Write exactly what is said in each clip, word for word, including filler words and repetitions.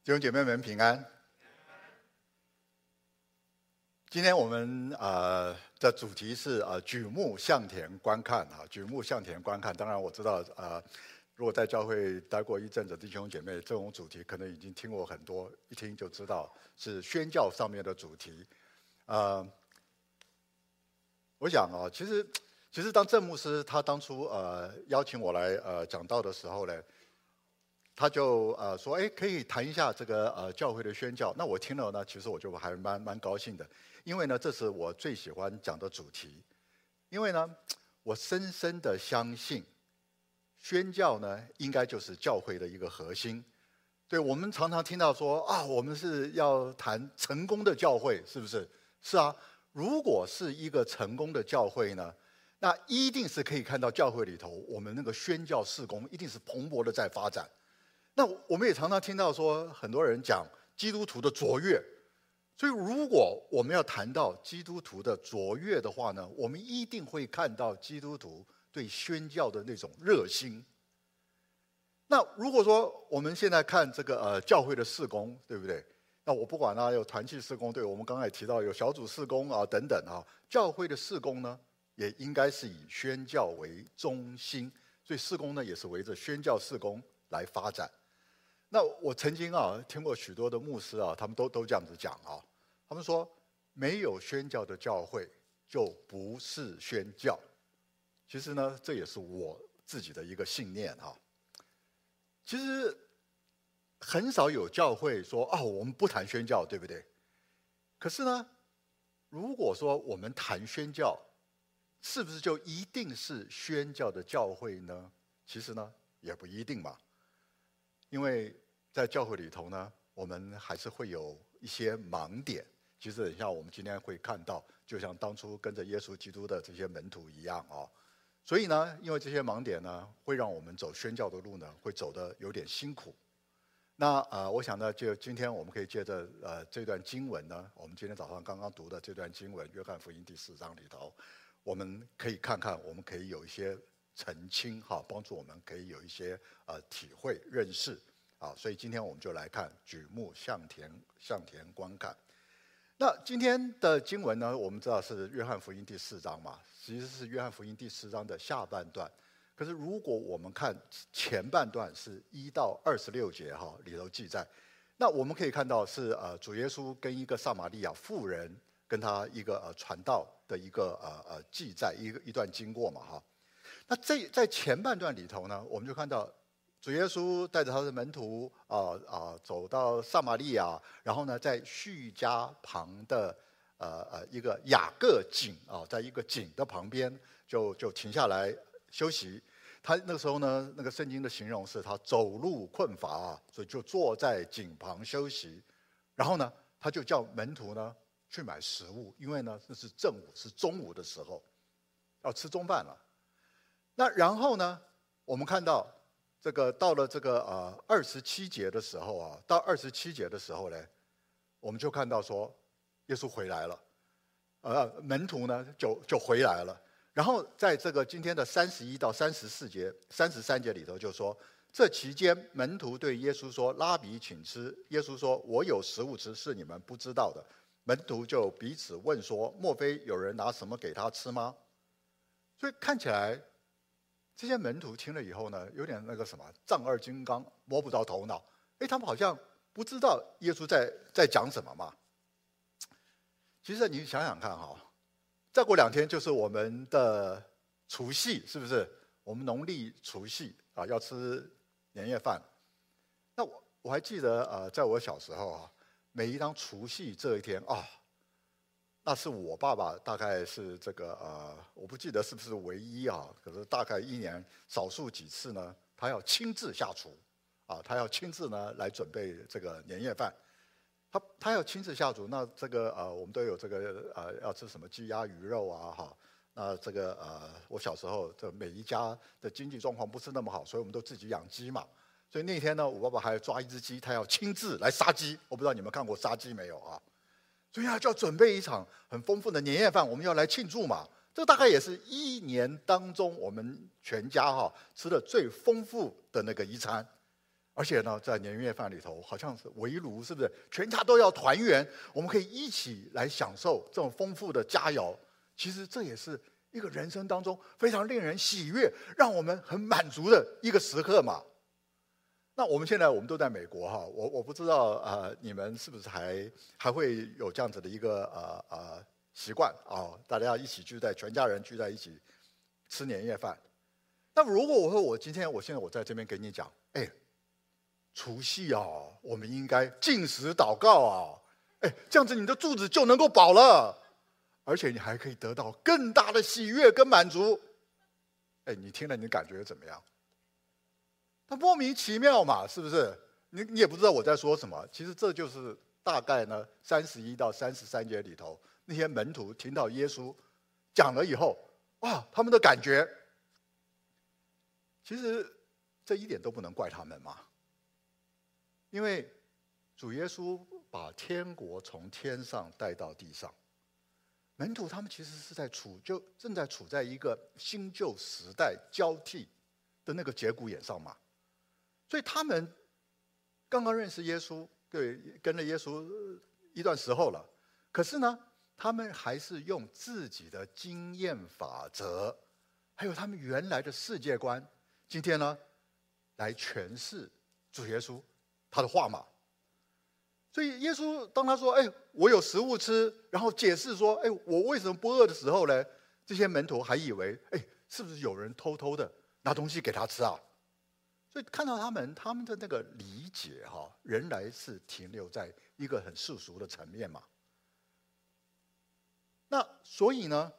弟兄姐妹们平安。今天我们呃的主题是呃举目向田观看啊，举目向田观看。当然我知道呃，如果在教会待过一阵子的弟兄姐妹，这种主题可能已经听过很多，一听就知道是宣教上面的主题。呃，我想啊，其实其实当郑牧师他当初呃邀请我来呃讲道的时候呢。他就呃说，哎，可以谈一下这个呃教会的宣教。那我听了呢，其实我就还蛮蛮高兴的，因为呢，这是我最喜欢讲的主题。因为呢，我深深的相信，宣教呢，应该就是教会的一个核心。对，我们常常听到说啊，我们是要谈成功的教会，是不是？是啊，如果是一个成功的教会呢，那一定是可以看到教会里头，我们那个宣教事工一定是蓬勃的在发展。那我们也常常听到说，很多人讲基督徒的卓越，所以如果我们要谈到基督徒的卓越的话呢，我们一定会看到基督徒对宣教的那种热心。那如果说我们现在看这个呃教会的事工，对不对？那我不管啊，有团契事工，对我们刚才也提到有小组事工啊等等啊，教会的事工呢，也应该是以宣教为中心，所以事工呢也是围着宣教事工来发展。那我曾经啊听过许多的牧师啊，他们都都这样子讲啊，他们说没有宣教的教会就不是宣教。其实呢，这也是我自己的一个信念啊。其实很少有教会说啊，我们不谈宣教，对不对？可是呢，如果说我们谈宣教，是不是就一定是宣教的教会呢？其实呢，也不一定嘛。因为在教会里头呢，我们还是会有一些盲点。其实等一下我们今天会看到，就像当初跟着耶稣基督的这些门徒一样啊。所以呢，因为这些盲点呢，会让我们走宣教的路呢，会走得有点辛苦。那呃，我想呢，就今天我们可以借着呃这段经文呢，我们今天早上刚刚读的这段经文，约翰福音第四章里头，我们可以看看，我们可以有一些澄清哈，帮助我们可以有一些呃体会认识啊，所以今天我们就来看举目向田向田观看。那今天的经文呢，我们知道是约翰福音第四章嘛，其实是约翰福音第四章的下半段。可是如果我们看前半段是一到二十六节哈里头记载，那我们可以看到是呃主耶稣跟一个撒玛利亚妇人跟他一个呃传道的一个呃呃记载一个一段经过嘛哈。那这在前半段里头呢，我们就看到主耶稣带着他的门徒啊啊、呃呃、走到撒玛利亚，然后呢在叙加旁的呃呃一个雅各井啊、呃，在一个井的旁边就就停下来休息。他那个时候呢，那个圣经的形容是他走路困乏啊，所以就坐在井旁休息。然后呢，他就叫门徒呢去买食物，因为呢那是正午，是中午的时候，要吃中饭了。那然后呢，我们看到这个到了这个呃二十七节的时候啊，到二十七节的时候呢，我们就看到说，耶稣回来了，呃，门徒呢就就回来了。然后在这个今天的三十一到三十四节、三十三节里头就说，这期间门徒对耶稣说：“拉比，请吃。”耶稣说：“我有食物吃，是你们不知道的。”门徒就彼此问说：“莫非有人拿什么给他吃吗？”所以看起来，这些门徒听了以后呢，有点那个什么丈二金刚，摸不着头脑。哎，他们好像不知道耶稣在在讲什么嘛。其实你想想看哈。再过两天就是我们的除夕，是不是？我们农历除夕啊，要吃年夜饭。那我我还记得，呃，在我小时候啊，每一当除夕这一天啊，那是我爸爸大概是这个呃，我不记得是不是唯一啊，可是大概一年少数几次呢，他要亲自下厨啊，他要亲自呢来准备这个年夜饭。他他要亲自下厨，那这个呃，我们都有这个呃，要吃什么鸡鸭鱼肉啊，哈。那这个呃，我小时候这每一家的经济状况不是那么好，所以我们都自己养鸡嘛。所以那天呢，我爸爸还抓一只鸡，他要亲自来杀鸡。我不知道你们看过杀鸡没有啊？所以他就要准备一场很丰富的年夜饭，我们要来庆祝嘛。这大概也是一年当中我们全家哈吃的最丰富的那个一餐。 而且呢，在年夜饭里头，好像是围炉，是不是？全家都要团圆，我们可以一起来享受这种丰富的佳肴。其实这也是一个人生当中非常令人喜悦、让我们很满足的一个时刻嘛。那我们现在我们都在美国哈，我我不知道呃你们是不是还还会有这样子的一个呃呃习惯啊、哦？大家一起聚在全家人聚在一起吃年夜饭。那如果我说我今天我现在我在这边给你讲，哎，除夕啊，我们应该禁食祷告啊，哎，这样子你的肚子就能够饱了，而且你还可以得到更大的喜悦跟满足。哎，你听了你感觉怎么样？它莫名其妙嘛，是不是？你你也不知道我在说什么。其实这就是大概呢，三十一到三十三节里头，那些门徒听到耶稣讲了以后，哇，他们的感觉，其实这一点都不能怪他们嘛。因为主耶稣把天国从天上带到地上，门徒他们其实是在处就正在处在一个新旧时代交替的那个节骨眼上嘛。所以他们刚刚认识耶稣，对，跟着耶稣一段时候了。可是呢，他们还是用自己的经验法则，还有他们原来的世界观，今天呢，来诠释主耶稣他的话嘛。所以耶稣当他说：“哎，我有食物吃”，然后解释说：“哎，我为什么不饿的时候呢？”这些门徒还以为：“哎，是不是有人偷偷的拿东西给他吃啊？”所以看到他们，他们的那个理解哈，仍然是停留在一个很世俗的层面嘛。那所以呢，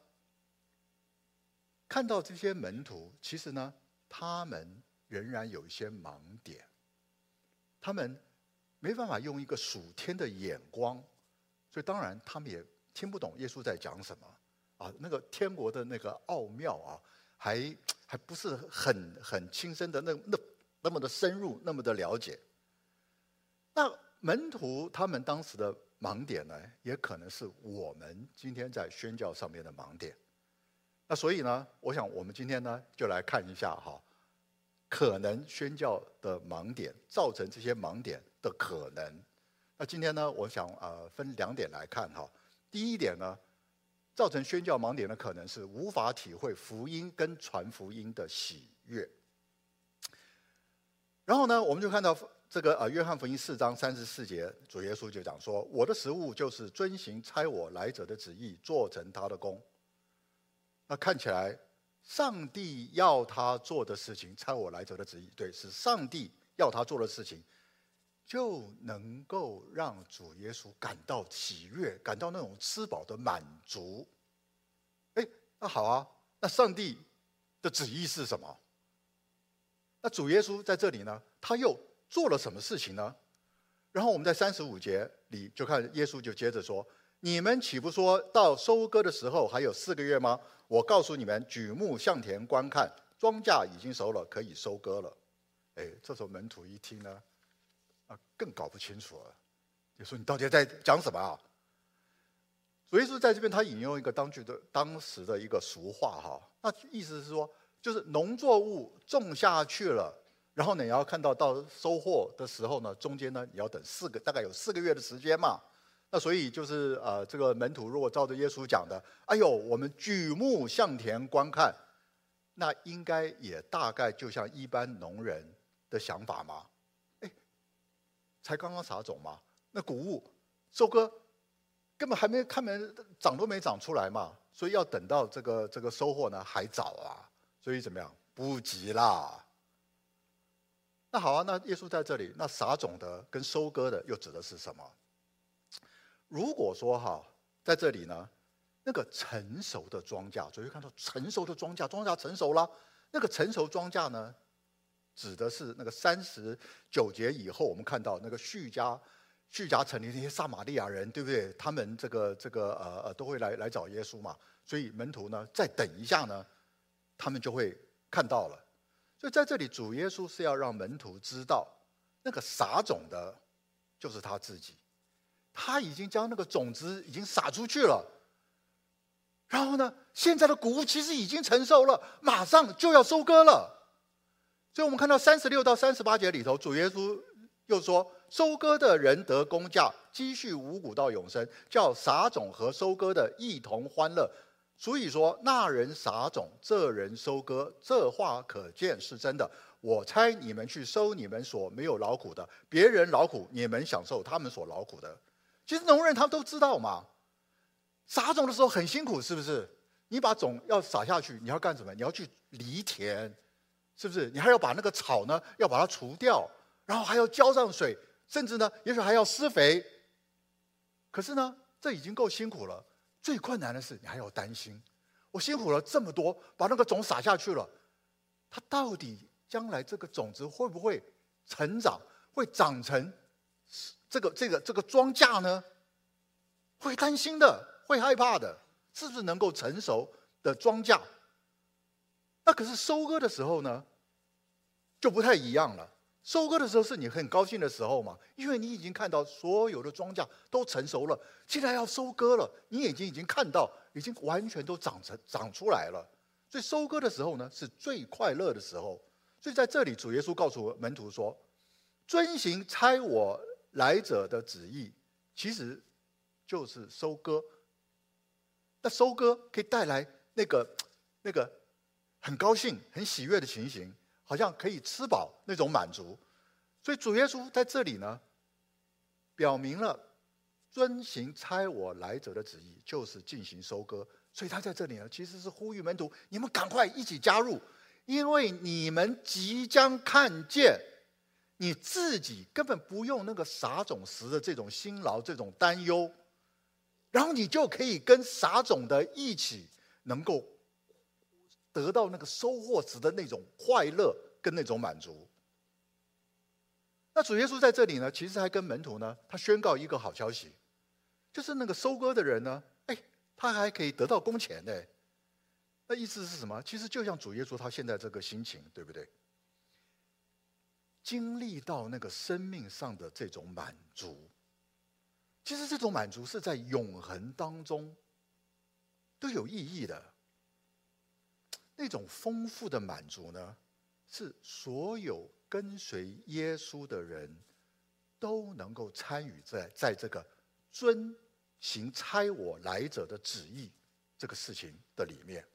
看到这些门徒，其实呢，他们仍然有一些盲点，他们没办法用一个属天的眼光，所以当然他们也听不懂耶稣在讲什么啊，那个天国的那个奥妙啊，还还不是很很亲身的那那。那么的深入，那么的了解。那门徒他们当时的盲点呢，也可能是我们今天在宣教上面的盲点。那所以呢，我想我们今天呢，就来看一下哈，可能宣教的盲点造成这些盲点的可能。那今天呢，我想呃分两点来看哈。第一点呢，造成宣教盲点的可能是无法体会福音跟传福音的喜悦。然后呢，我们就看到这个呃，约翰福音四章三十四节，主耶稣就讲说：“我的食物就是遵行差我来者的旨意，做成他的功。”那看起来，上帝要他做的事情，差我来者的旨意，对，是上帝要他做的事情，就能够让主耶稣感到喜悦，感到那种吃饱的满足。哎，那好啊，那上帝的旨意是什么？那主耶稣在这里呢，他又做了什么事情呢？然后我们在三十五节里就看耶稣就接着说：“你们岂不说到收割的时候还有四个月吗？我告诉你们，举目向田观看，庄稼已经熟了，可以收割了。”哎，这时候门徒一听呢，啊，更搞不清楚了，就说：“你到底在讲什么啊？”主耶稣在这边他引用一个当句的当时的一个俗话哈，那意思是说，就是农作物种下去了，然后呢，你要看到到收获的时候呢，中间呢，你要等四个，大概有四个月的时间嘛。那所以就是呃，这个门徒如果照着耶稣讲的，哎呦，我们举目向田观看，那应该也大概就像一般农人的想法嘛。哎，才刚刚撒种嘛，那谷物收割根本还没看没长都没长出来嘛，所以要等到这个这个收获呢还早啊。所以怎么样？不急啦。那好啊，那耶稣在这里，那撒种的跟收割的又指的是什么？如果说哈，在这里呢，那个成熟的庄稼，所以看到成熟的庄稼，庄稼成熟了，那个成熟庄稼呢，指的是那个三十九节以后，我们看到那个叙加叙加城里那些撒玛利亚人，对不对？他们这个这个呃呃都会来来找耶稣嘛，所以门徒呢，再等一下呢。他们就会看到了，所以在这里，主耶稣是要让门徒知道，那个撒种的，就是他自己，他已经将那个种子已经撒出去了。然后呢，现在的谷物其实已经成熟了，马上就要收割了。 所以我们看到三十六到三十八节里头，主耶稣又说：收割的人得工价，积蓄五谷到永生，叫撒种和收割的一同欢乐。所以说，那人撒种，这人收割，这话可见是真的。我差你们去收你们所没有劳苦的，别人劳苦，你们享受他们所劳苦的。其实农人他们都知道嘛，撒种的时候很辛苦，是不是？你把种要撒下去，你要干什么？你要去犁田，是不是？你还要把那个草呢，要把它除掉，然后还要浇上水，甚至呢，也许还要施肥。可是呢，这已经够辛苦了。最困难的是，你还要担心，我辛苦了这么多，把那个种撒下去了，它到底将来这个种子会不会成长，会长成这个这个这个庄稼呢？会担心的，会害怕的，是不是能够成熟的庄稼？那可是收割的时候呢，就不太一样了。收割的时候是你很高兴的时候嘛，因为你已经看到所有的庄稼都成熟了，现在要收割了，你眼睛已经看到，已经完全都长成长出来了。所以收割的时候呢，是最快乐的时候。所以在这里，主耶稣告诉门徒说：遵行差我来者的旨意，其实就是收割。那收割可以带来那个那个很高兴、很喜悦的情形。好像可以吃饱那种满足，所以主耶稣在这里呢，表明了遵行差我来者的旨意，就是进行收割。所以他在这里呢，其实是呼吁门徒：你们赶快一起加入，因为你们即将看见，你自己根本不用那个撒种时的这种辛劳、这种担忧，然后你就可以跟撒种的一起，能够得到那个收获时的那种快乐跟那种满足。那主耶稣在这里呢，其实还跟门徒呢，他宣告一个好消息，就是那个收割的人呢，哎，他还可以得到工钱的。那意思是什么？其实就像主耶稣他现在这个心情，对不对？经历到那个生命上的这种满足，其实这种满足是在永恒当中都有意义的。那种丰富的满足呢，是所有跟随耶稣的人都能够参与在在这个遵行差我来者的旨意这个事情的里面。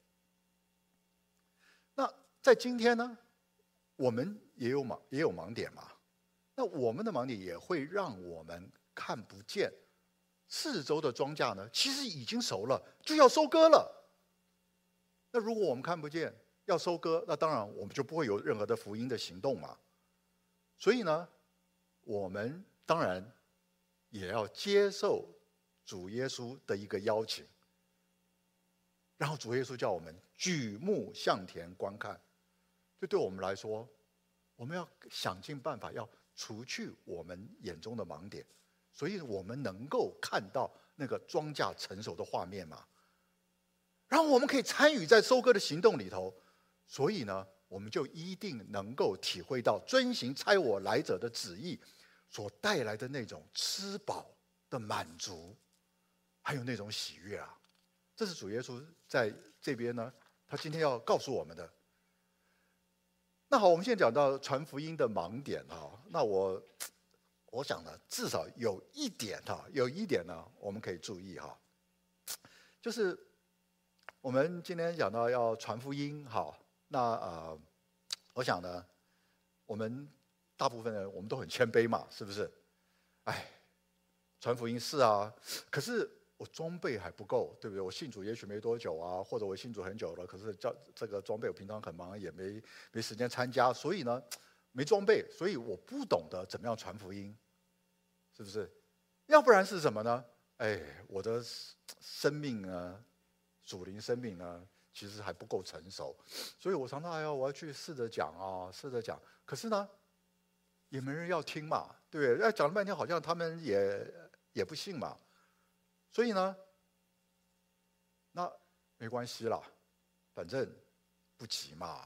那在今天呢，我们也有盲也有盲点嘛。那我们的盲点也会让我们看不见四周的庄稼呢，其实已经熟了，就要收割了。那如果我们看不见要收割，那当然我们就不会有任何的福音的行动嘛。所以呢，我们当然也要接受主耶稣的一个邀请，然后主耶稣叫我们举目向田观看。就对我们来说，我们要想尽办法要除去我们眼中的盲点，所以我们能够看到那个庄稼成熟的画面嘛。然后我们可以参与在收割的行动里头，所以呢，我们就一定能够体会到遵行差我来者的旨意所带来的那种吃饱的满足，还有那种喜悦啊。这是主耶稣在这边呢，他今天要告诉我们的。那好，我们现在讲到传福音的盲点哈，那我我想呢，至少有一点哈，有一点呢，我们可以注意哈，就是我们今天讲到要传福音，好，那呃，我想呢，我们大部分人我们都很谦卑嘛，是不是？哎，传福音是啊，可是我装备还不够，对不对？我信主也许没多久啊，或者我信主很久了，可是这这个装备我平常很忙，也没没时间参加，所以呢，没装备，所以我不懂得怎么样传福音，是不是？要不然是什么呢？哎，我的生命呢？属灵生命呢，其实还不够成熟，所以我常常哎呀，我要去试着讲啊，试着讲，可是呢，也没人要听嘛，对不对？要讲了半天，好像他们也也不信嘛，所以呢，那没关系啦，反正不急嘛。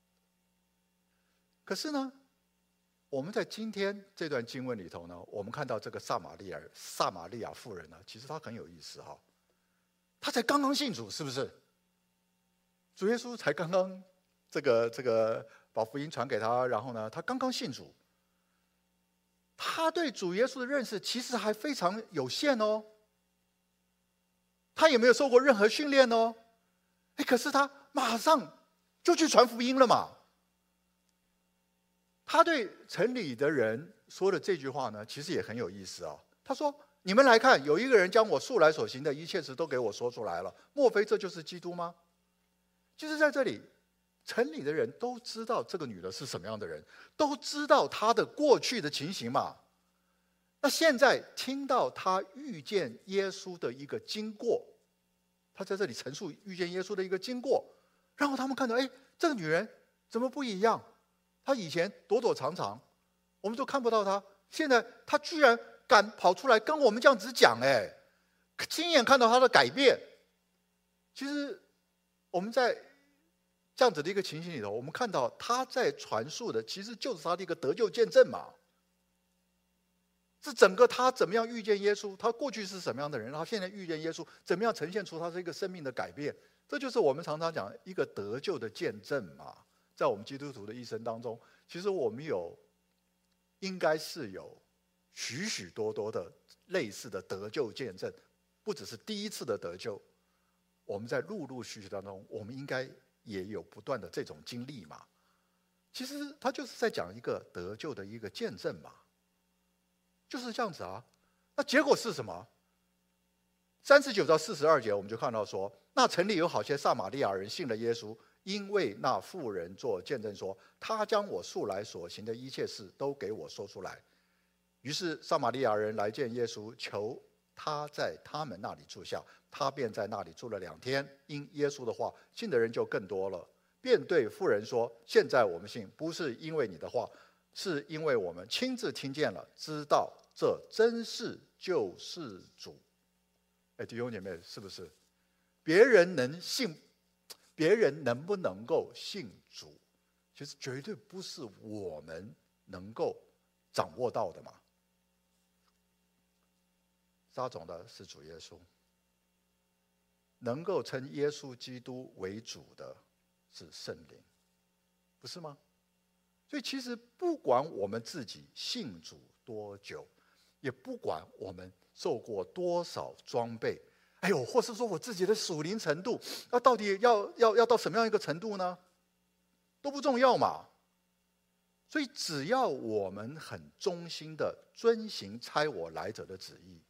可是呢，我们在今天这段经文里头呢，我们看到这个撒玛利亚撒玛利亚妇人呢，其实她很有意思哈。他才刚刚信主，是不是？主耶稣才刚刚这个这个把福音传给他，然后呢，他刚刚信主，他对主耶稣的认识其实还非常有限哦，他也没有受过任何训练哦，哎，可是他马上就去传福音了嘛。他对城里的人说的这句话呢，其实也很有意思啊。他说：“你们来看，有一个人将我素来所行的一切事都给我说出来了，莫非这就是基督吗？”就是在这里，城里的人都知道这个女的是什么样的人，都知道她的过去的情形嘛。那现在听到她遇见耶稣的一个经过，她在这里陈述遇见耶稣的一个经过，然后他们看到，哎，这个女人怎么不一样？她以前躲躲藏藏，我们都看不到她，现在她居然敢跑出来跟我们这样子讲，哎，亲眼看到她的改变。其实我们在这样子的一个情形里头，我们看到她在传述的其实就是她的一个得救见证嘛。是整个她怎么样遇见耶稣，她过去是什么样的人，然后现在遇见耶稣，怎么样呈现出她这一个生命的改变，这就是我们常常讲一个得救的见证嘛。在我们基督徒的一生当中，其实我们有应该是有许许多多的类似的得救见证，不只是第一次的得救，我们在陆陆续续当中，我们应该也有不断的这种经历嘛。其实他就是在讲一个得救的一个见证嘛，就是这样子啊。那结果是什么？三十九到四十二节，我们就看到说，那城里有好些撒玛利亚人信了耶稣，因为那妇人做见证说，他将我素来所行的一切事都给我说出来。于是撒玛利亚人来见耶稣，求他在他们那里住下，他便在那里住了两天。因耶稣的话，信的人就更多了，便对妇人说：现在我们信，不是因为你的话，是因为我们亲自听见了，知道这真是救世主。哎，弟兄姐妹，是不是？别人能信，别人能不能够信主，其实绝对不是我们能够掌握到的嘛。撒种的是主耶稣，能够称耶稣基督为主的是圣灵，不是吗？所以其实不管我们自己信主多久，也不管我们受过多少装备，哎呦，或是说我自己的属灵程度，那到底要要要到什么样一个程度呢？都不重要嘛。所以只要我们很忠心的遵行差我来者的旨意，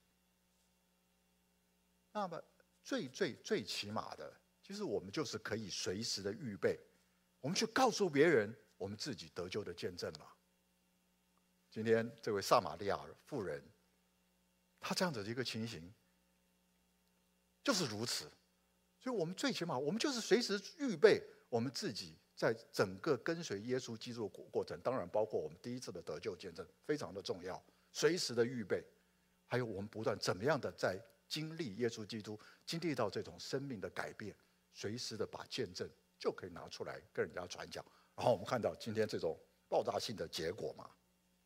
那么最最最起码的，其实我们就是可以随时的预备，我们去告诉别人我们自己得救的见证嘛。今天这位撒玛利亚妇人，她这样子的一个情形，就是如此。所以我们最起码，我们就是随时预备我们自己在整个跟随耶稣基督的过程，当然包括我们第一次的得救见证，非常的重要，随时的预备。还有我们不断怎么样的在经历耶稣基督，经历到这种生命的改变，随时的把见证就可以拿出来跟人家传讲。然后我们看到今天这种爆炸性的结果嘛。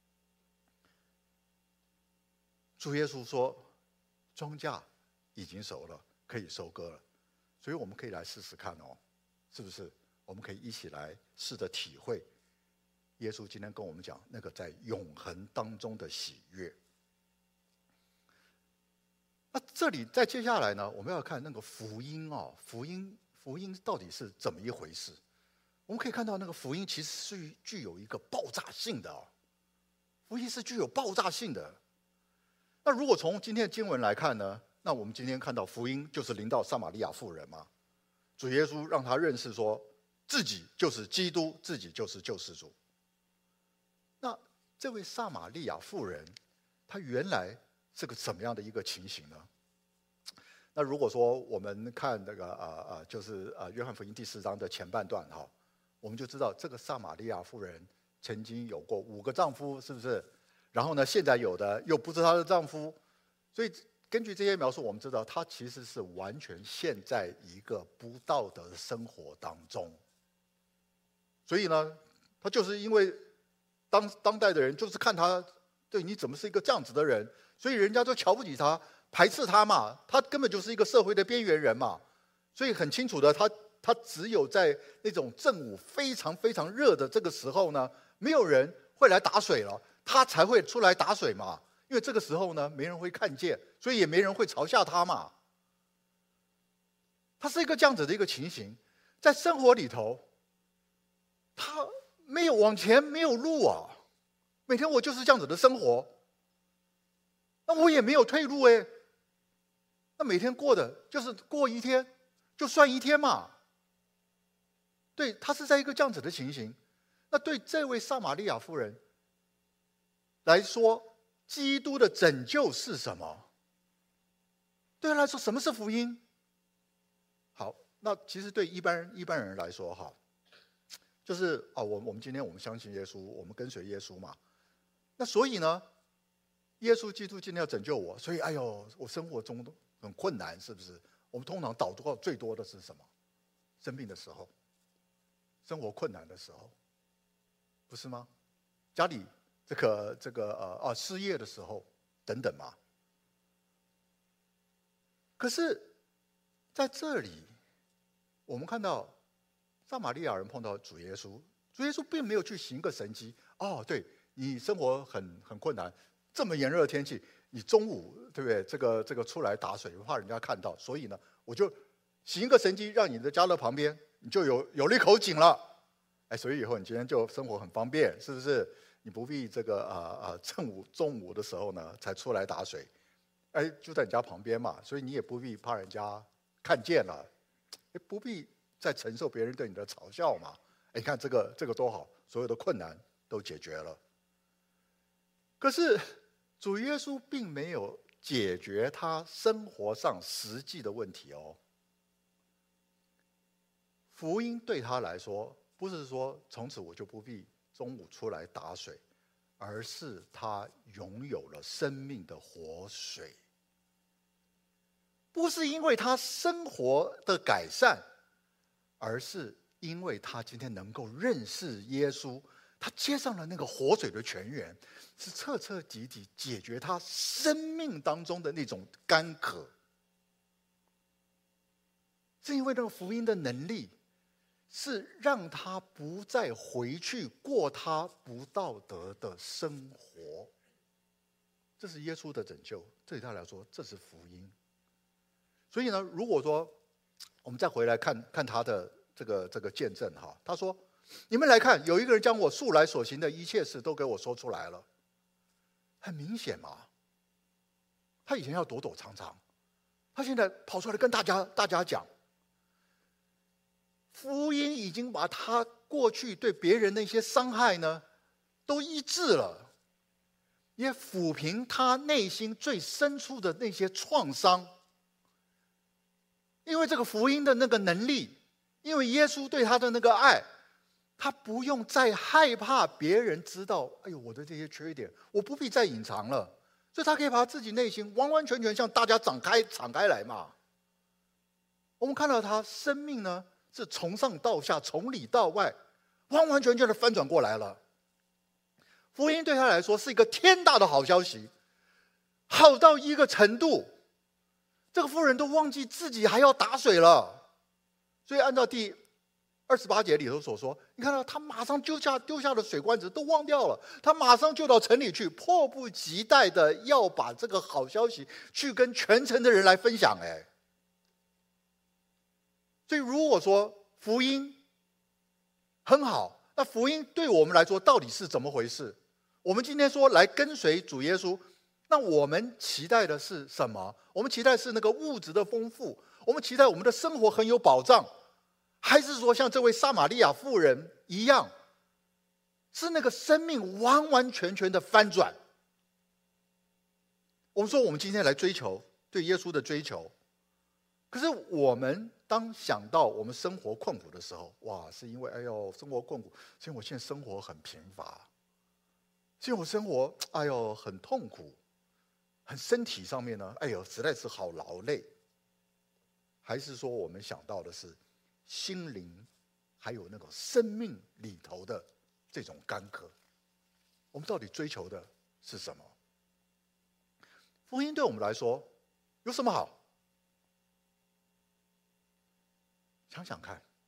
主耶稣说，庄稼已经熟了，可以收割了。所以我们可以来试试看哦，是不是？我们可以一起来试着体会耶稣今天跟我们讲那个在永恒当中的喜悦。那这里在接下来呢，我们要看那个福音哦，福音福音到底是怎么一回事？我们可以看到那个福音其实是具有一个爆炸性的哦，福音是具有爆炸性的。那如果从今天的经文来看呢，那我们今天看到福音就是临到撒玛利亚妇人嘛，主耶稣让他认识说自己就是基督，自己就是救世主。那这位撒玛利亚妇人，她原来是个什么样的一个情形呢？那如果说我们看那个呃呃，就是呃约翰福音第四章的前半段哈，我们就知道这个撒玛利亚妇人曾经有过五个丈夫，是不是？然后呢，现在有的又不是她的丈夫，所以根据这些描述，我们知道她其实是完全陷在一个不道德的生活当中。所以呢，她就是因为当当代的人就是看她，对你怎么是一个这样子的人，所以人家都瞧不起她，排斥她嘛。她根本就是一个社会的边缘人嘛。所以很清楚的，她他只有在那种正午非常非常热的这个时候呢，没有人会来打水了，他才会出来打水嘛。因为这个时候呢，没人会看见，所以也没人会嘲笑他嘛。他是一个这样子的一个情形，在生活里头，他没有往前，没有路啊。每天我就是这样子的生活，那我也没有退路哎。那每天过的就是过一天，就算一天嘛。对，他是在一个这样子的情形。那对这位撒玛利亚妇人来说，基督的拯救是什么？对他来说，什么是福音？好，那其实对一般人一般人来说，哈，就是啊，我我们今天我们相信耶稣，我们跟随耶稣嘛。那所以呢，耶稣基督今天要拯救我，所以哎呦，我生活中很困难，是不是？我们通常祷告最多的是什么？生病的时候，生活困难的时候，不是吗？家里这个这个呃啊失业的时候等等嘛。可是在这里，我们看到撒玛利亚人碰到主耶稣，主耶稣并没有去行个神迹。哦，对，你生活很很困难，这么炎热的天气，你中午对不对？这个这个出来打水，怕人家看到，所以呢，我就行一个神迹，让你的家乐旁边你就有有了一口井了。哎，所以以后你今天就生活很方便，是不是？你不必这个啊啊正午中午的时候呢才出来打水，哎，就在你家旁边嘛，所以你也不必怕人家看见了，也不必再承受别人对你的嘲笑嘛。哎，你看这个这个多好，所有的困难都解决了。可是主耶稣并没有解决他生活上实际的问题哦。福音对他来说，不是说从此我就不必中午出来打水，而是他拥有了生命的活水。不是因为他生活的改善，而是因为他今天能够认识耶稣，他接上了那个活水的泉源，是彻彻底底解决他生命当中的那种干渴。是因为那个福音的能力，是让他不再回去过他不道德的生活。这是耶稣的拯救，对他来说，这是福音。所以呢，如果说我们再回来看看他的这个这个见证哈，他说：“你们来看，有一个人将我素来所行的一切事都给我说出来了。”很明显嘛，他以前要躲躲藏藏，他现在跑出来跟大家大家讲，福音已经把他过去对别人那些伤害呢，都医治了，也抚平他内心最深处的那些创伤。因为这个福音的那个能力，因为耶稣对他的那个爱，他不用再害怕别人知道，哎呦，我的这些缺点，我不必再隐藏了，所以他可以把自己内心完完全全向大家展开敞开来嘛。我们看到他生命呢，是从上到下，从里到外，完完全全的翻转过来了。福音对他来说是一个天大的好消息，好到一个程度，这个妇人都忘记自己还要打水了。所以按照第二十八节里头所说，你看到他马上丢下丢下的水罐子都忘掉了，他马上就到城里去，迫不及待的要把这个好消息去跟全城的人来分享。哎，所以如果说福音很好，那福音对我们来说到底是怎么回事？我们今天说来跟随主耶稣，那我们期待的是什么？我们期待是那个物质的丰富，我们期待我们的生活很有保障，还是说像这位撒玛利亚妇人一样，是那个生命完完全全的翻转？我们说我们今天来追求对耶稣的追求，可是我们当想到我们生活困苦的时候，哇，是因为哎呦生活困苦，是因为我现在生活很贫乏，是因为我生活哎呦很痛苦，很身体上面呢，哎呦实在是好劳累。还是说我们想到的是心灵还有那个生命里头的这种干渴？我们到底追求的是什么？福音对我们来说有什么好？想想看，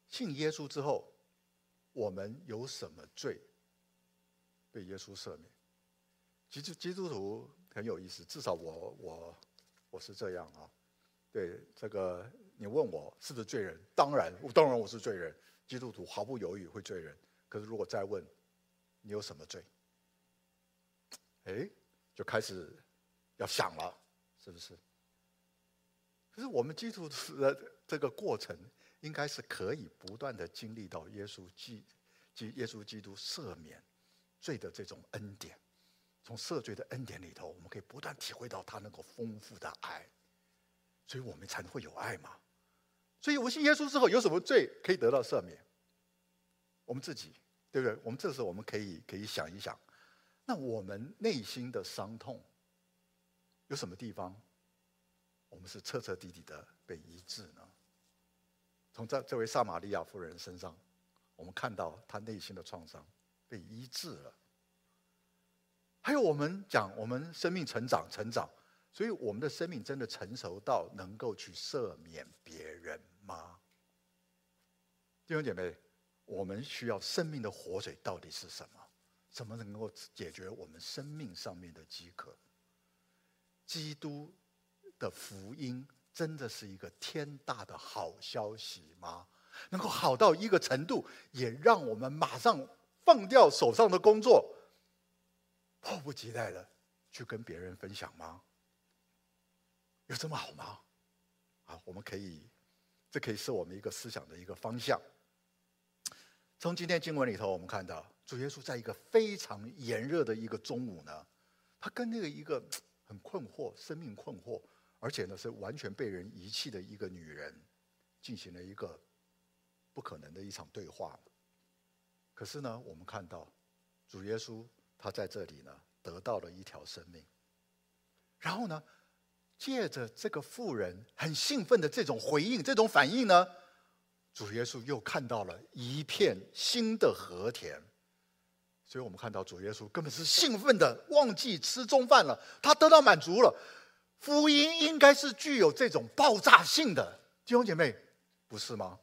信耶稣之后，我们有什么罪被耶稣赦免？基督基督徒很有意思，至少我我我是这样啊。对这个，你问我是不是罪人？当然，当然我是罪人。基督徒毫不犹豫会罪人。可是如果再问你有什么罪，哎，就开始要想了，是不是？可是我们基督徒的这个过程，应该是可以不断的经历到耶稣基基耶稣基督赦免罪的这种恩典。从赦罪的恩典里头，我们可以不断体会到他那个丰富的爱，所以我们才会有爱嘛。所以我信耶稣之后，有什么罪可以得到赦免？我们自己，对不对？我们这时候我们可以可以想一想，那我们内心的伤痛，有什么地方，我们是彻彻底底的被医治呢？从这这位撒玛利亚妇人身上，我们看到她内心的创伤被医治了。还有我们讲，我们生命成长成长，所以我们的生命真的成熟到能够去赦免别人吗？弟兄姐妹，我们需要生命的活水到底是什么？怎么能够解决我们生命上面的饥渴？基督的福音真的是一个天大的好消息吗？能够好到一个程度，也让我们马上放掉手上的工作，迫不及待的去跟别人分享吗？有这么好吗？啊，我们可以，这可以是我们一个思想的一个方向。从今天经文里头，我们看到主耶稣在一个非常炎热的一个中午呢，他跟那个一个很困惑、生命困惑，而且呢是完全被人遗弃的一个女人，进行了一个不可能的一场对话。可是呢，我们看到主耶稣他在这里呢得到了一条生命，然后呢，借着这个妇人很兴奋的这种回应、这种反应呢，主耶稣又看到了一片新的禾田。所以我们看到主耶稣根本是兴奋的，忘记吃中饭了，他得到满足了。福音应该是具有这种爆炸性的，弟兄姐妹，不是吗？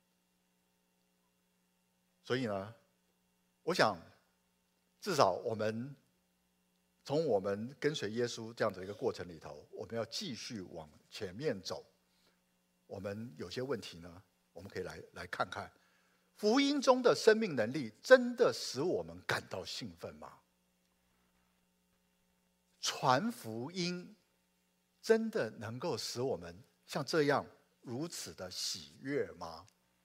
所以呢，我想至少我们从我们跟随耶稣这样的一个过程里头，我们要继续往前面走。我们有些问题呢，我们可以来来看看，福音中的生命能力真的使我们感到兴奋吗？传福音真的能够使我们像这样如此的喜悦吗？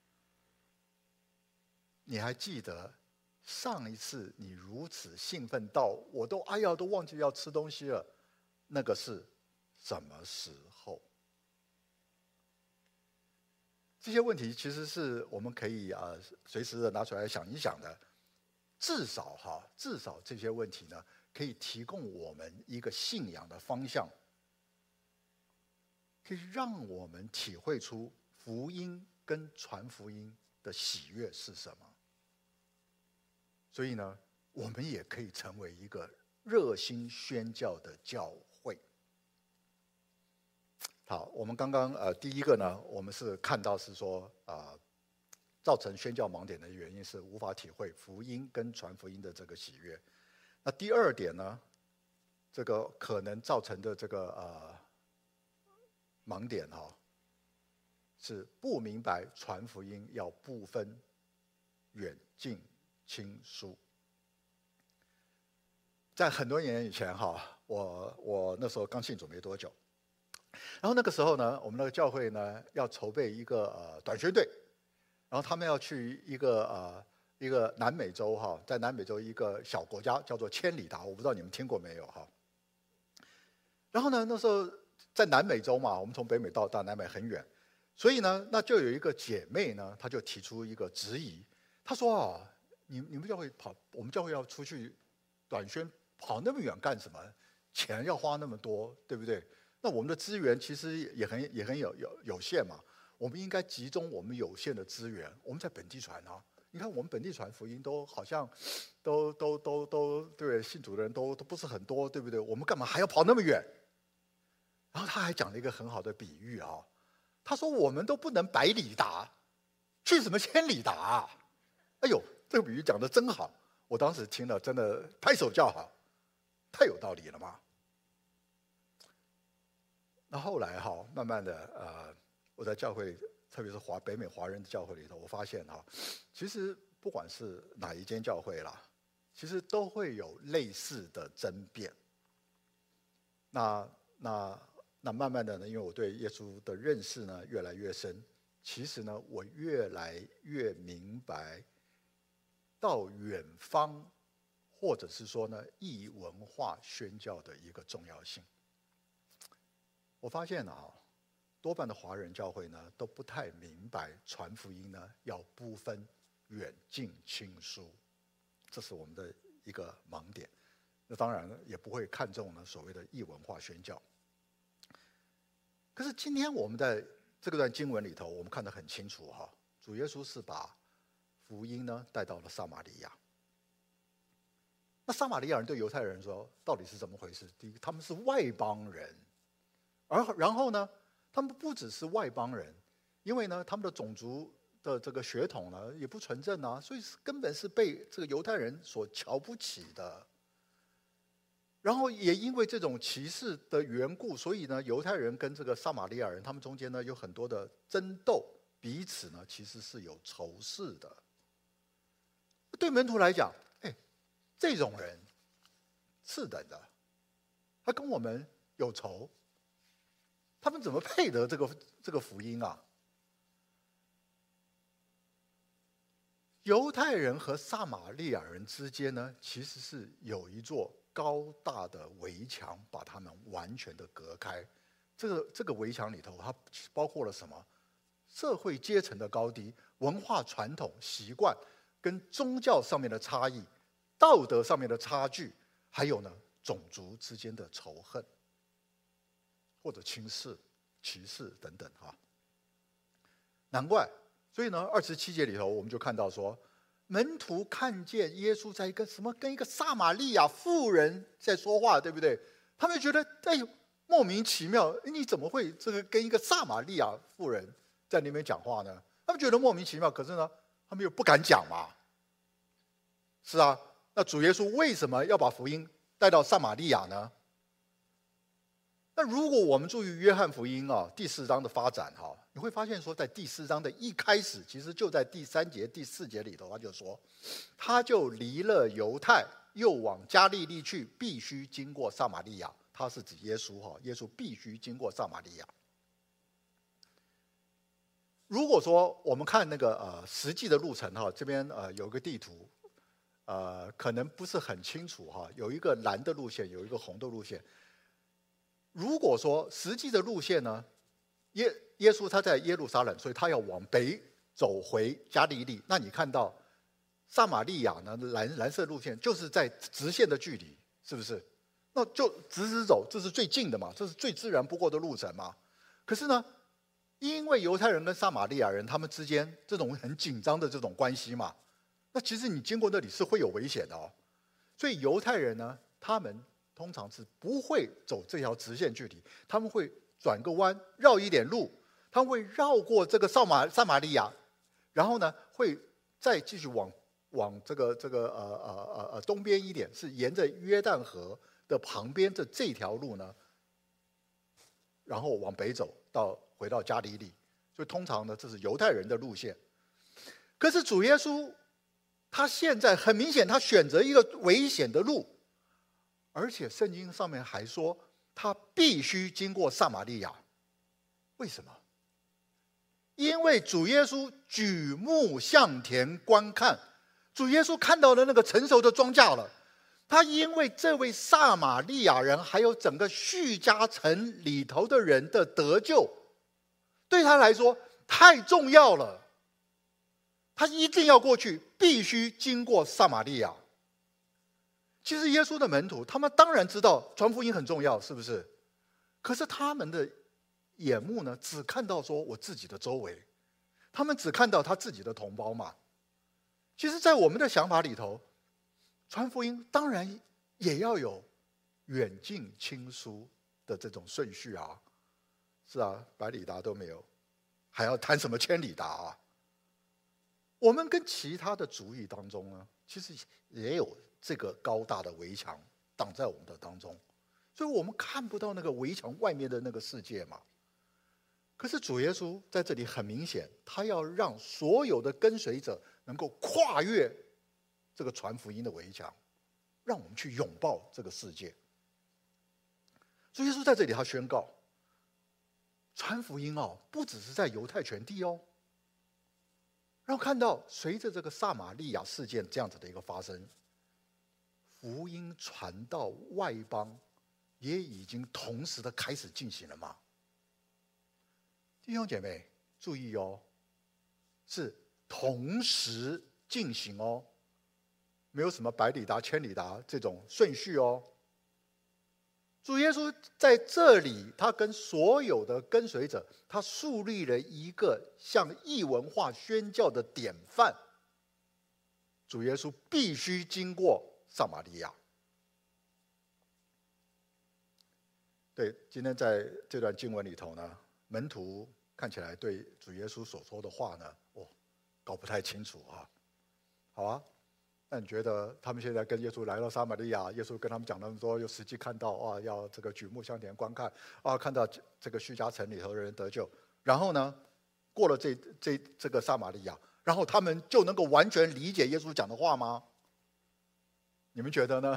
你还记得上一次你如此兴奋到我都哎呀都忘记要吃东西了，那个是什么时候？这些问题其实是我们可以啊、呃、随时的拿出来想一想的。至少哈，至少这些问题呢，可以提供我们一个信仰的方向，可以让我们体会出福音跟传福音的喜悦是什么。所以呢，我们也可以成为一个热心宣教的教会。好，我们刚刚呃第一个呢，我们是看到是说啊、呃，造成宣教盲点的原因是无法体会福音跟传福音的这个喜悦。那第二点呢，这个可能造成的这个呃盲点哈、哦，是不明白传福音要不分远近亲疏。在很多年以前哈，我我那时候刚信主没多久，然后那个时候呢，我们那个教会呢要筹备一个呃短宣队，然后他们要去一个呃一个南美洲哈，在南美洲一个小国家叫做千里达，我不知道你们听过没有哈。然后呢，那时候在南美洲嘛，我们从北美到到南美很远，所以呢，那就有一个姐妹呢，她就提出一个质疑，她说啊，你你们教会跑，我们教会要出去短宣，跑那么远干什么？钱要花那么多，对不对？那我们的资源其实也很也很有有有限嘛，我们应该集中我们有限的资源，我们在本地传啊。你看我们本地传福音都好像都都都都对，信主的人都都不是很多，对不对？我们干嘛还要跑那么远？然后他还讲了一个很好的比喻啊，他说我们都不能百里达， 去什么千里达啊？哎呦，这个比喻讲的真好，我当时听了真的拍手叫好，太有道理了嘛。那后来哈，慢慢的呃，我在教会，特别是华北美华人的教会里头，我发现哈，其实不管是哪一间教会啦，其实都会有类似的争辩。那那那慢慢的呢，因为我对耶稣的认识呢越来越深，其实呢，我越来越明白到远方，或者是说呢异文化宣教的一个重要性。我发现啊，多半的华人教会呢都不太明白传福音呢要不分远近亲疏，这是我们的一个盲点。那当然也不会看重呢所谓的异文化宣教。可是今天我们在这段经文里头，我们看得很清楚哈，主耶稣是把福音呢带到了撒玛利亚。那撒玛利亚人对犹太人说，到底是怎么回事？第一，他们是外邦人。而然后呢，他们不只是外邦人，因为呢，他们的种族的这个血统呢也不纯正啊，所以根本是被这个犹太人所瞧不起的。然后也因为这种歧视的缘故，所以呢，犹太人跟这个撒玛利亚人他们中间呢有很多的争斗，彼此呢其实是有仇视的。对门徒来讲，哎，这种人次等的，他跟我们有仇。他们怎么配得这个这个福音啊？犹太人和撒玛利亚人之间呢，其实是有一座高大的围墙，把他们完全的隔开。这个这个围墙里头，它包括了什么？社会阶层的高低、文化传统、习惯，跟宗教上面的差异、道德上面的差距，还有呢，种族之间的仇恨。或者轻视、歧视等等哈，难怪。所以呢，二十七节里头我们就看到说，门徒看见耶稣在一个什么跟一个撒玛利亚妇人在说话，对不对？他们觉得哎呦莫名其妙，你怎么会这个跟一个撒玛利亚妇人在那边讲话呢？他们觉得莫名其妙，可是呢，他们又不敢讲嘛。是啊，那主耶稣为什么要把福音带到撒玛利亚呢？那如果我们注意约翰福音啊第四章的发展哈，你会发现说，在第四章的一开始，其实就在第三节、第四节里头，他就说，他就离了犹太，又往加利利去，必须经过撒玛利亚。他是指耶稣哈，耶稣必须经过撒玛利亚。如果说我们看那个呃实际的路程哈，这边呃有个地图，呃可能不是很清楚哈，有一个蓝的路线，有一个红的路线。如果说实际的路线呢，耶耶稣他在耶路撒冷，所以他要往北走回加利利。那你看到撒玛利亚呢，蓝蓝色路线就是在直线的距离，是不是？那就直直走，这是最近的嘛，这是最自然不过的路程嘛。可是呢，因为犹太人跟撒玛利亚人他们之间这种很紧张的这种关系嘛，那其实你经过那里是会有危险的哦。所以犹太人呢，他们通常是不会走这条直线距离，他们会转个弯，绕一点路，他们会绕过这个撒玛撒玛利亚，然后呢，会再继续往往这个这个呃呃呃呃东边一点，是沿着约旦河的旁边的这条路呢，然后往北走到回到加利利。所以通常呢，这是犹太人的路线。可是主耶稣他现在很明显，他选择一个危险的路。而且圣经上面还说，他必须经过撒玛利亚。为什么？因为主耶稣举目向田观看，主耶稣看到了那个成熟的庄稼了。他因为这位撒玛利亚人，还有整个叙加城里头的人的得救，对他来说太重要了。他一定要过去，必须经过撒玛利亚。其实耶稣的门徒，他们当然知道传福音很重要，是不是？可是他们的眼目呢，只看到说我自己的周围，他们只看到他自己的同胞嘛。其实，在我们的想法里头，传福音当然也要有远近亲疏的这种顺序啊。是啊，百里达都没有，还要谈什么千里达啊？ 我们跟其他的族裔当中呢，其实也有这个高大的围墙挡在我们的当中，所以我们看不到那个围墙外面的那个世界嘛。可是主耶稣在这里很明显，他要让所有的跟随者能够跨越这个传福音的围墙，让我们去拥抱这个世界。主耶稣在这里他宣告，传福音哦，不只是在犹太全地哦。然后看到随着这个撒玛利亚事件这样子的一个发生，福音传到外邦，也已经同时的开始进行了吗？弟兄姐妹注意哦，是同时进行哦，没有什么百里达千里达这种顺序哦。主耶稣在这里，他跟所有的跟随者，他树立了一个向异文化宣教的典范。主耶稣必须经过撒玛利亚。对，今天在这段经文里头呢，门徒看起来对主耶稣所说的话呢，哦，搞不太清楚啊。好啊。那你觉得他们现在跟耶稣来到撒玛利亚，耶稣跟他们讲那么多，又实际看到啊，要这个举目向田观看啊，看到这个叙加城里头的人得救，然后呢，过了这这这个撒玛利亚，然后他们就能够完全理解耶稣讲的话吗？你们觉得呢？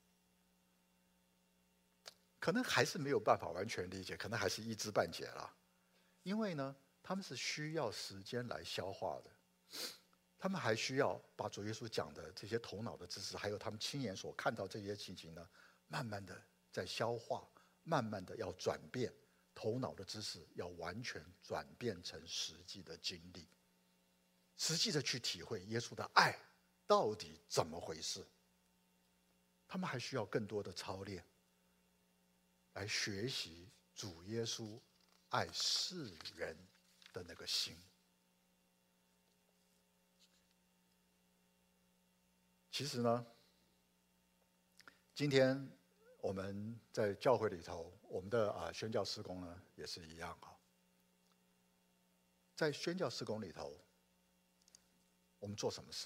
可能还是没有办法完全理解，可能还是一知半解啦。因为呢，他们是需要时间来消化的。他们还需要把主耶稣讲的这些头脑的知识，还有他们亲眼所看到这些情形呢，慢慢的在消化，慢慢的要转变，头脑的知识要完全转变成实际的经历，实际的去体会耶稣的爱到底怎么回事。他们还需要更多的操练，来学习主耶稣爱世人的那个心。其实呢，今天我们在教会里头，我们的啊宣教事工呢也是一样啊。在宣教事工里头，我们做什么事？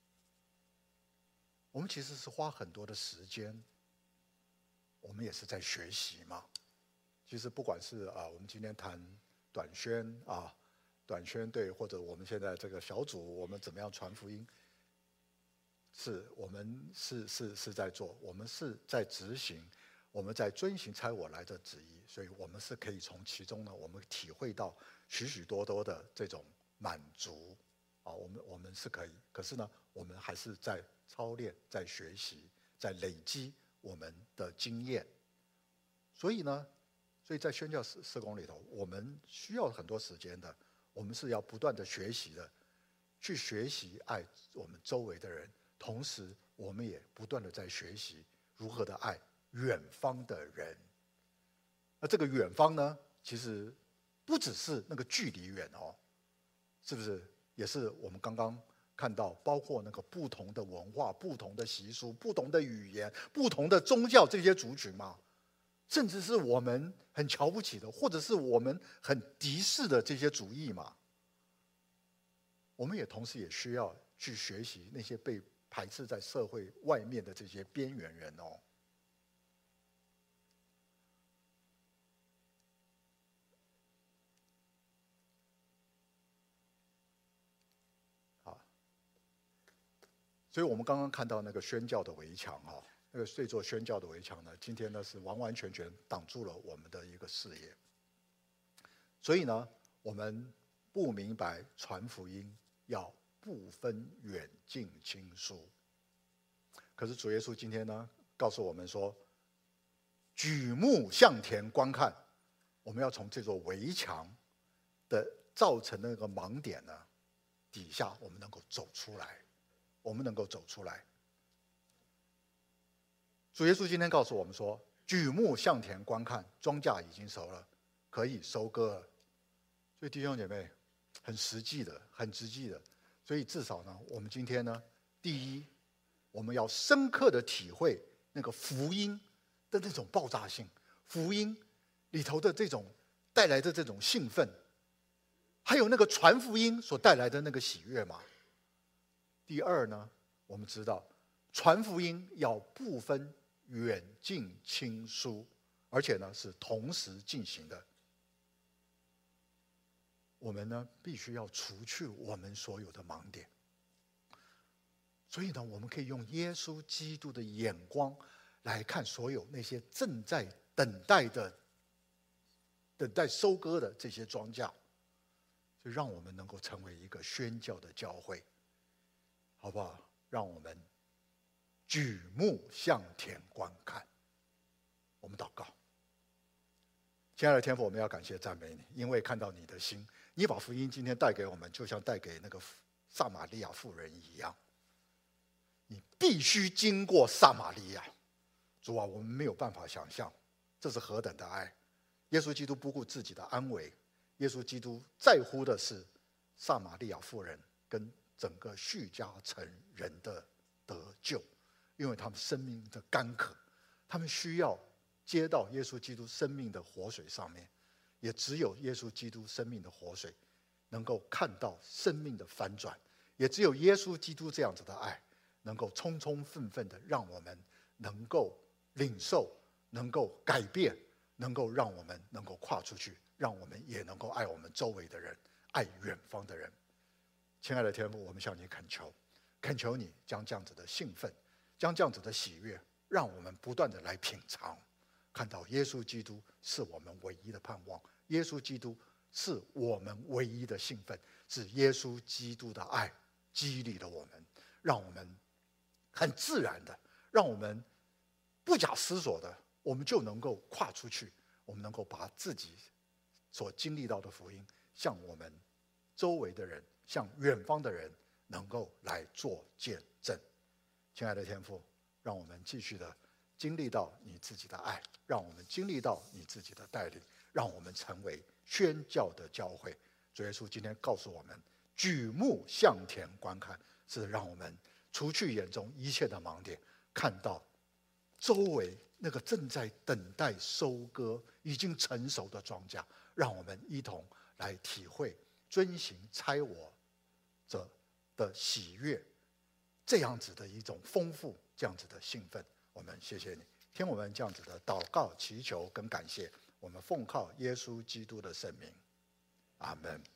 我们其实是花很多的时间，我们也是在学习嘛。其实不管是啊，我们今天谈短宣啊，短宣队，或者我们现在这个小组，我们怎么样传福音？是我们是是是在做，我们是在执行，我们在遵行差我来的旨意，所以我们是可以从其中呢，我们体会到许许多多的这种满足啊，我们我们是可以，可是呢，我们还是在操练，在学习，在累积我们的经验。所以呢，所以在宣教事事工里头，我们需要很多时间的，我们是要不断的学习的，去学习爱我们周围的人。同时，我们也不断的在学习如何的爱远方的人。那这个远方呢，其实不只是那个距离远哦，是不是？也是我们刚刚看到，包括那个不同的文化、不同的习俗、不同的语言、不同的宗教这些族群嘛，甚至是我们很瞧不起的，或者是我们很敌视的这些主义嘛。我们也同时也需要去学习那些被排斥在社会外面的这些边缘人哦。好，所以我们刚刚看到那个宣教的围墙哈，那个这座宣教的围墙呢，今天呢是完完全全挡住了我们的一个视野。所以呢，我们不明白传福音要不分远近亲疏。可是主耶稣今天呢，告诉我们说，举目向田观看，我们要从这座围墙的造成的那个盲点呢，底下我们能够走出来，我们能够走出来。主耶稣今天告诉我们说，举目向田观看，庄稼已经熟了，可以收割了。所以弟兄姐妹，很实际的，很实际的。所以至少呢，我们今天呢，第一，我们要深刻的体会那个福音的那种爆炸性，福音里头的这种带来的这种兴奋，还有那个传福音所带来的那个喜悦嘛。 第二呢，我们知道传福音要不分远近亲疏，而且呢是同时进行的。我们呢必须要除去我们所有的盲点。所以呢，我们可以用耶稣基督的眼光来看所有那些正在等待的、等待收割的这些庄稼，就让我们能够成为一个宣教的教会，好不好？让我们举目向田观看。我们祷告。亲爱的天父，我们要感谢赞美你，因为看到你的心，你把福音今天带给我们，就像带给那个撒玛利亚妇人一样。你必须经过撒玛利亚，主啊，我们没有办法想象这是何等的爱。耶稣基督不顾自己的安危，耶稣基督在乎的是撒玛利亚妇人跟整个叙加城人的得救，因为他们生命的干渴，他们需要接到耶稣基督生命的活水上面，也只有耶稣基督生命的活水能够看到生命的翻转，也只有耶稣基督这样子的爱能够充充分分的让我们能够领受，能够改变，能够让我们能够跨出去，让我们也能够爱我们周围的人，爱远方的人。亲爱的天父，我们向你恳求，恳求你将这样子的兴奋，将这样子的喜悦，让我们不断的来品尝，看到耶稣基督是我们唯一的盼望，耶稣基督是我们唯一的兴奋，是耶稣基督的爱激励了我们，让我们很自然的，让我们不假思索的，我们就能够跨出去，我们能够把自己所经历到的福音向我们周围的人，向远方的人能够来做见证。亲爱的天父，让我们继续的经历到你自己的爱，让我们经历到你自己的带领，让我们成为宣教的教会。主耶稣今天告诉我们，举目向田观看，是让我们除去眼中一切的盲点，看到周围那个正在等待收割、已经成熟的庄稼，让我们一同来体会遵行差我者的喜悦，这样子的一种丰富，这样子的兴奋。我们谢谢你，听我们这样子的祷告、祈求跟感谢，我们奉靠耶稣基督的圣名，阿们。